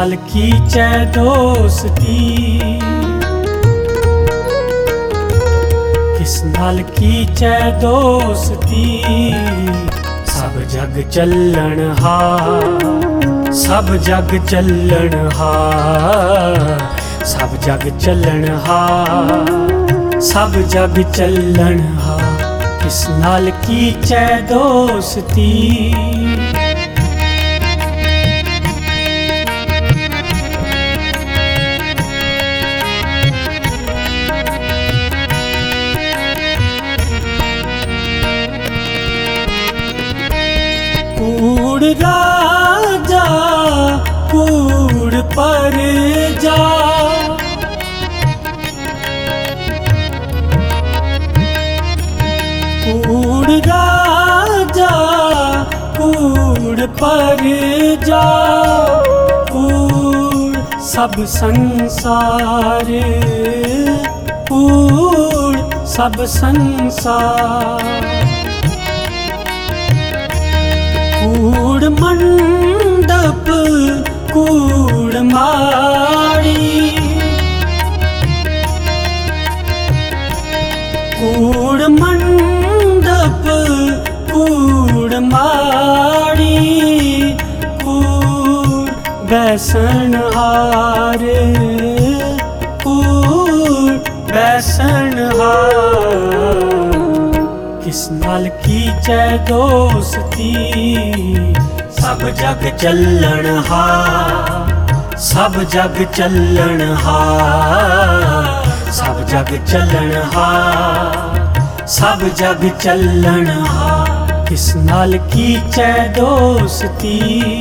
नाल कीचै दोस्ती, किस नाल कीचै दोस्ती। सब जग चलन हार, सब जग चलन हार, सब जग चलन हार, सब जग चलन हार। किस नाल कीचै दोस्ती। कूड़ राजा कूड़ परजा, कूड़ राजा कूड़ परजा। कूड़ सब संसार, कूड़ सब संसार। कूड़ मंडप कूड़ माड़ी, कूड़ मंडप कूड़ माड़ी। कूड़ बैसन हार, कूड़ बैसन हार। किस नाल कीचै दोस्ती। सब जग चलन हार, सब जग चलन हार, सब जग चलन हार, सब जग चलन हार। किस नाल कीचै दोस्ती।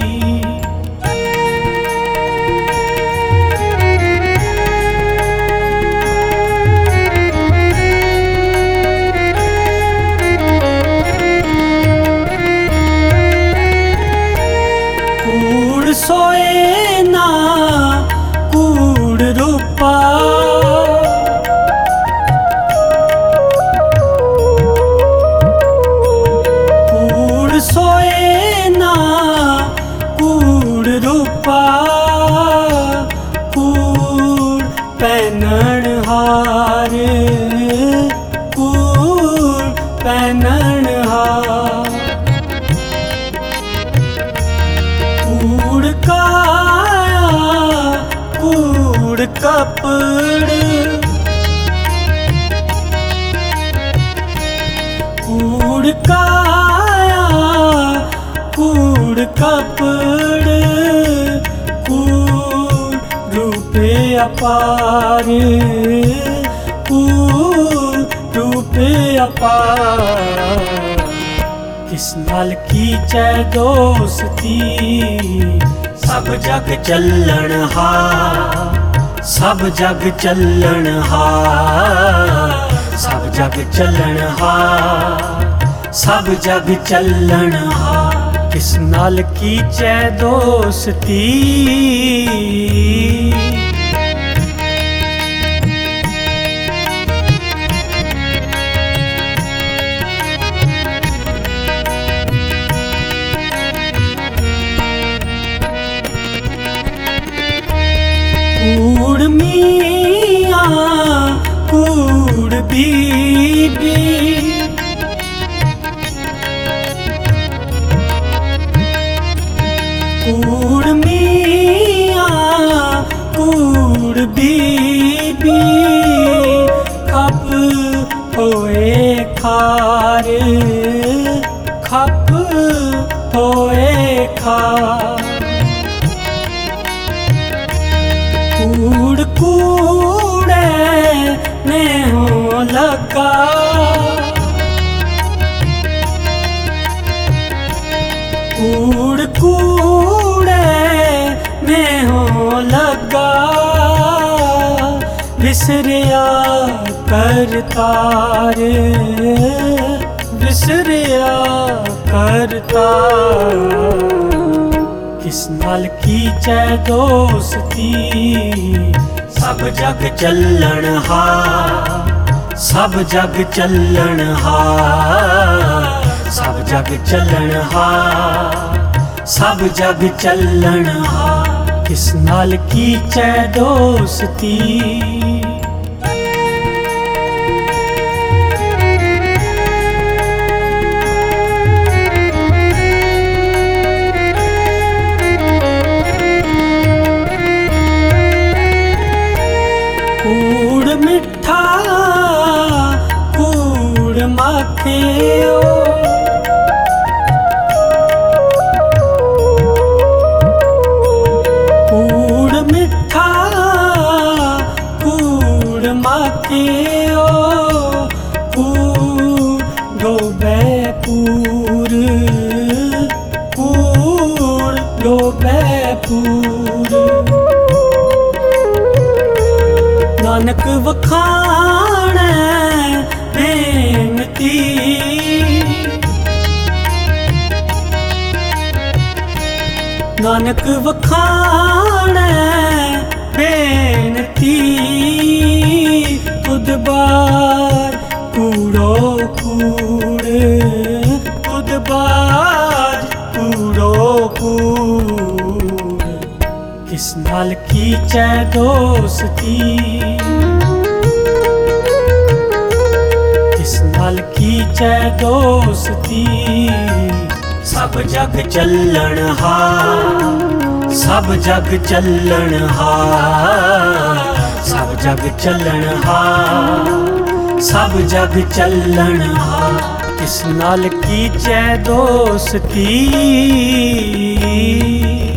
कूड़ सोए ना कूड़ रूपा, कूड़ सोए ना कूड़ रूपा। कूड़ पैनण हार, कूड़ पैनण हार। कूड़ काया कूड़ कपड़, कूड़ काया कूड़ कपड़। कूड़ रूपे अपार, कूड़ रूपे अपार। किस नाल कीचै दोस्ती। सब जग चलन हार, सब जग चलन हार, सब जग चलन हार, सब जग चलन हार। किस नाल कीचै दोस्ती। कूड़ मियाँ कूड़ बीबी, कूड़ मियाँ कूड़ बीबी। खप होए खार, खप होए खार। कूड़ कूड़े में हो लगा, कूड़ कूड़े में हो लगा। विसरिया करतार, विसरिया करतार। किस नाल कीचै दोस्ती। सब जग चलन हार, सब जग चलन हार, सब जग चलन हार, सब जग चलन हार। किस नाल कीचै दोस्ती। कूड़ मिठा कूड़ माखियो, कूड़ मिठा कूड़ माखियो, कूड़ो बैपूर, कूड़ो बैपूर। नानक वखाणै बेनती, नानक वखाणै बेनती। खुद बार कूड़ो कूड़, खुद बार कूड़ो कूड़। किस नाल कीचै दोस्ती, किस नाल कीचै दोस्ती। सब जग चलण हार, सब जग चलण हार, सब जग चलण हार, सब जग चलण हार। किस नाल कीचै दोस्ती।